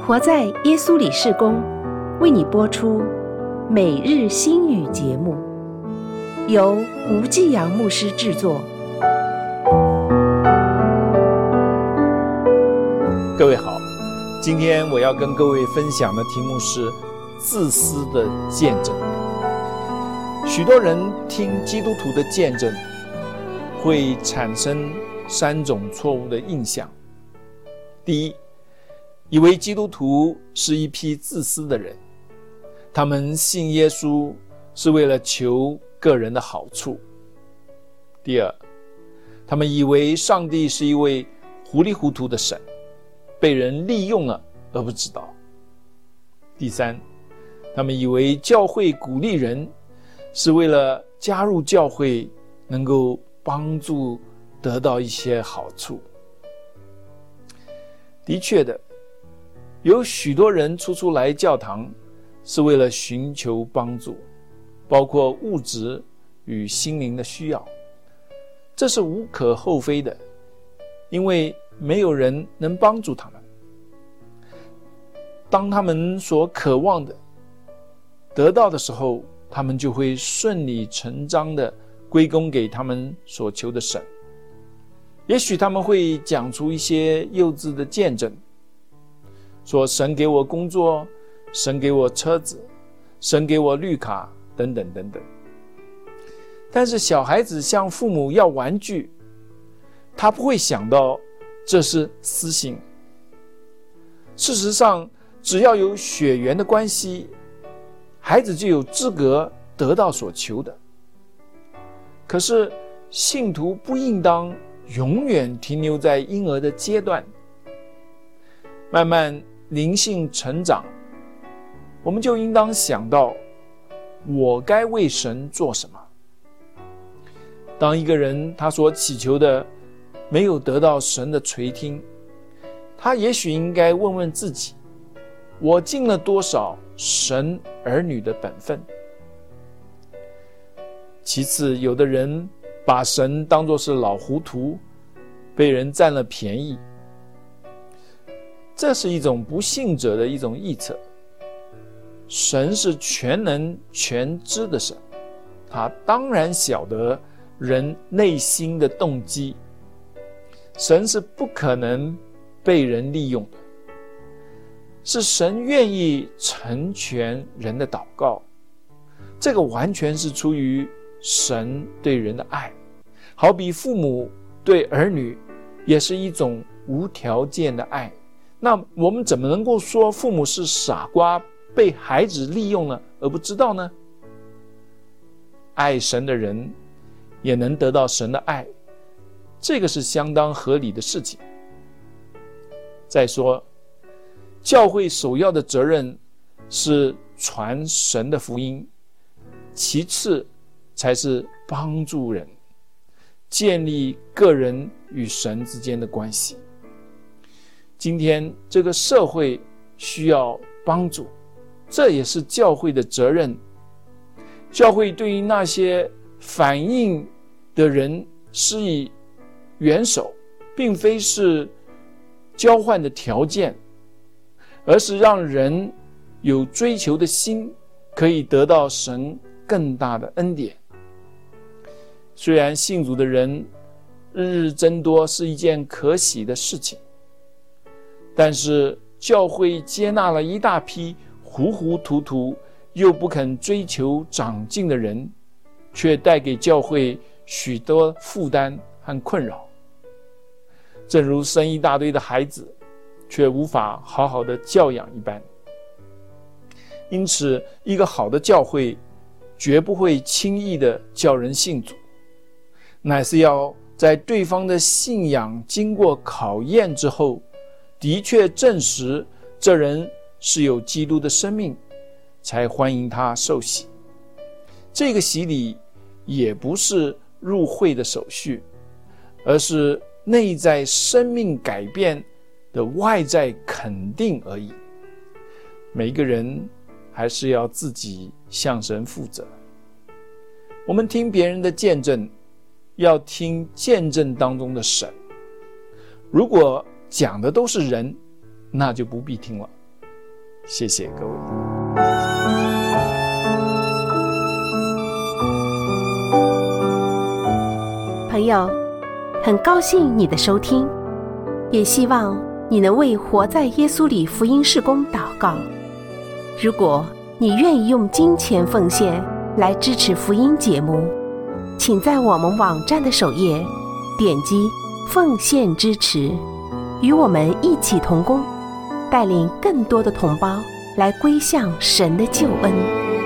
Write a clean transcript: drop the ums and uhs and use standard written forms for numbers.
活在耶稣里事工为你播出每日新语节目，由吴季阳牧师制作。 各位好，今天我要跟各位分享的题目是自私的见证。许多人听基督徒的见证，会产生3种错误的印象。第一，以为基督徒是一批自私的人，他们信耶稣是为了求个人的好处。第二，他们以为上帝是一位糊里糊涂的神，被人利用了而不知道。第三，他们以为教会鼓励人是为了加入教会能够帮助得到一些好处。的确的，有许多人初来教堂是为了寻求帮助，包括物质与心灵的需要，这是无可厚非的，因为没有人能帮助他们。当他们所渴望的得到的时候，他们就会顺理成章地归功给他们所求的神。也许他们会讲出一些幼稚的见证，说神给我工作，神给我车子，神给我绿卡，等等等等。但是小孩子向父母要玩具，他不会想到这是私心。事实上，只要有血缘的关系，孩子就有资格得到所求的。可是信徒不应当永远停留在婴儿的阶段，慢慢灵性成长，我们就应当想到我该为神做什么。当一个人他所祈求的没有得到神的垂听，他也许应该问问自己，我尽了多少神儿女的本分。其次，有的人把神当作是老糊涂，被人占了便宜，这是一种不信者的一种臆测。神是全能全知的神，他当然晓得人内心的动机，神是不可能被人利用的，是神愿意成全人的祷告，这个完全是出于神对人的爱，好比父母对儿女也是一种无条件的爱。那我们怎么能够说父母是傻瓜，被孩子利用了而不知道呢？爱神的人也能得到神的爱，这个是相当合理的事情。再说，教会首要的责任是传神的福音，其次才是帮助人，建立个人与神之间的关系。今天这个社会需要帮助，这也是教会的责任。教会对于那些反映的人施以援手，并非是交换的条件，而是让人有追求的心，可以得到神更大的恩典。虽然信主的人日日增多是一件可喜的事情，但是教会接纳了一大批糊糊涂涂又不肯追求长进的人，却带给教会许多负担和困扰。正如生一大堆的孩子，却无法好好的教养一般。因此，一个好的教会绝不会轻易的叫人信主，乃是要在对方的信仰经过考验之后，的确证实这人是有基督的生命，才欢迎他受洗。这个洗礼也不是入会的手续，而是内在生命改变的外在肯定而已。每一个人还是要自己向神负责。我们听别人的见证，要听见证当中的神。如果讲的都是人，那就不必听了。 谢谢各位。 朋友，很高兴你的收听，也希望你能为活在耶稣里福音事工祷告。如果你愿意用金钱奉献来支持福音节目，请在我们网站的首页点击奉献支持，与我们一起同工，带领更多的同胞来归向神的救恩。